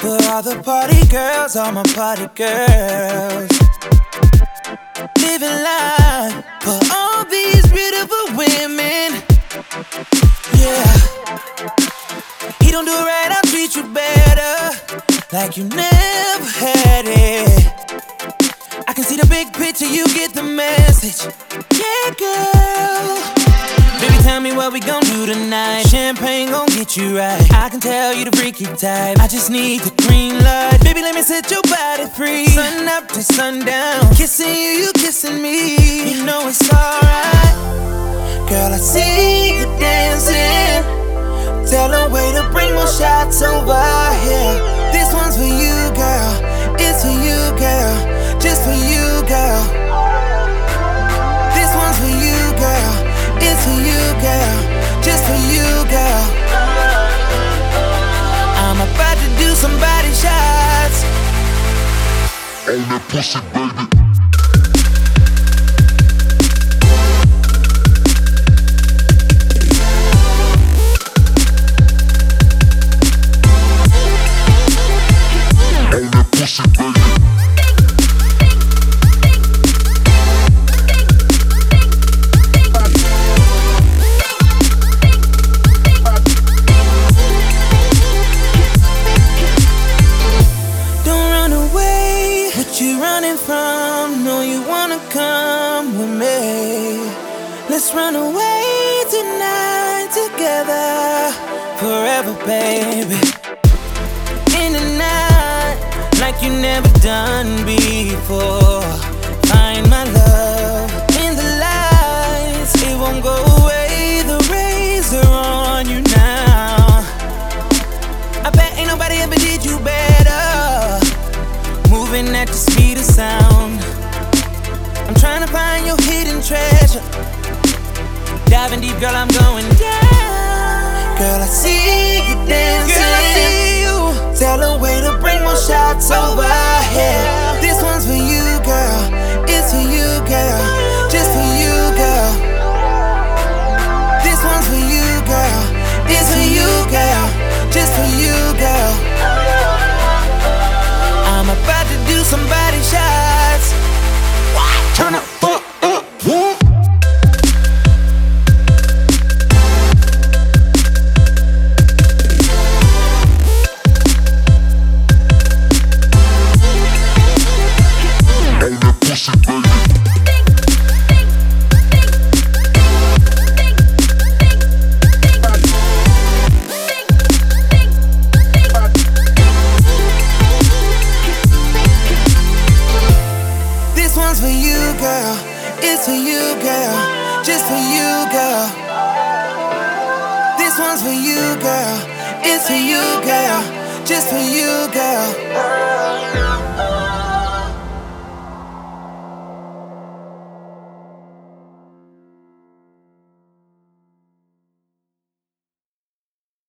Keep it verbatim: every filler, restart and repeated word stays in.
For all the party girls, all my party girls. Living life for all these beautiful women. Yeah. He don't do right, I'll treat you better, like you never had it. I can see the big picture, you get the message. Yeah, girl. Baby, tell me what we gon' do tonight. Champagne gon' get you right. I can tell you the freaky type. I just need the green light. Baby, let me set your body free. Sun up to sundown, kissing you, you kissing me. You know it's alright. Girl, I see you dancing. Tell her way to bring more shots over here. This one's for you, girl. It's for you, girl. Just for you, girl. This one's for you, girl. It's for you, girl. Just for you, girl. I'm about to do some body shots on that pussy, baby. On that pussy, baby. From, know you wanna come with me. Let's run away tonight together, forever, baby. In the night, like you never done before. Find my love in the lights, it won't go away. The rays are on you now. I bet ain't nobody ever did you better, moving at the speed of sound. I'm trying to find your hidden treasure. Diving deep, girl, I'm going down. Girl, I see you dancing. Girl, I see you. Tell her way to bring more shots over here. This one's for you, girl. It's for you, girl. Just for you, girl. This one's for you, girl. It's for you, girl. Just for you, girl. I'm about to do some body shots. What? Turn the fuck up, what? On that pussy, baby. This one's for you, girl. It's for you, girl. Just for you, girl. This one's for you, girl. It's for you, girl. Just for you, girl.